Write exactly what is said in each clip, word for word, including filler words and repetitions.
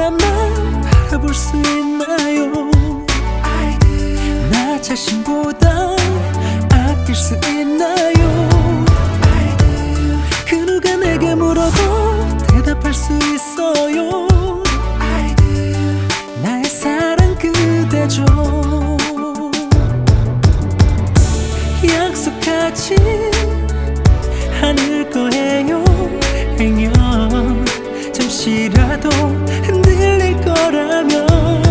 사람만 바라볼 수 있나요? 나 자신보다 아낄 수 있나요? 그 누가 내게 물어도 대답할 수 있어요. 나의 사랑 그대죠. 약속하지 않을 거예요. 행여 잠시라도 흔들릴 거라면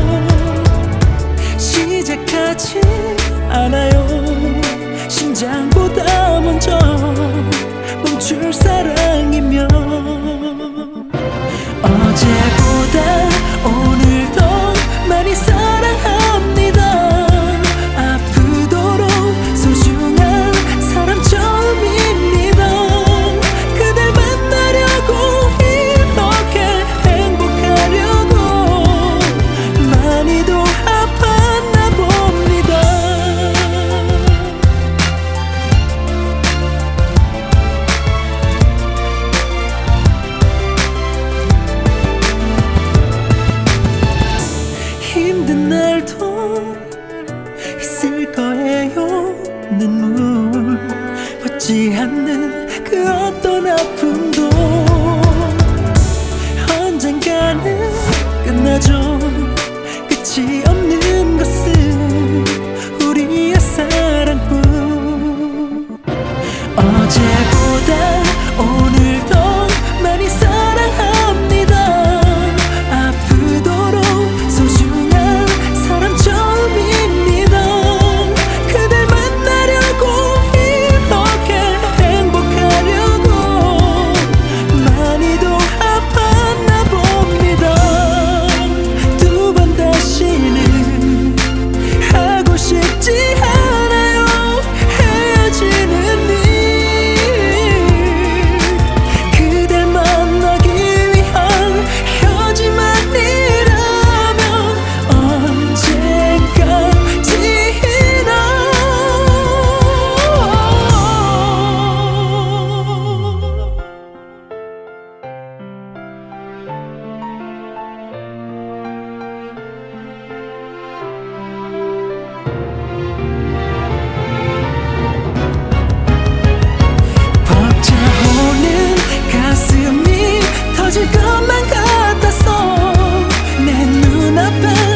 시작하지 않아요. 심장보다 먼저 멈출 사랑이면 어제보다 오늘도 많이 사랑합니다. 아프도록 소중한 사람 처음입니다. 그댈 만나려고 이렇게 행복하려고 많이도 아팠나 봅니다. 힘든 날도 있을 거예요. 눈물 벗지 않는 그 어떤 아픔도 언젠가는 끝나죠. 끝이 없는 것은 우리의 사랑뿐. 어제보다 오늘도 많이 사랑합니다. 아프도록 소중한 사람 처음입니다. 그댈 만나려고 이렇게 행복하려고 많이도 아팠나 봅니다. 두 번 다시는 하고 싶지 않아요. 헤어지는 일 그댈 만나기 위한 헤어짐만이라면 벅차오는 가슴이 터질 것만 같아서 내 눈앞에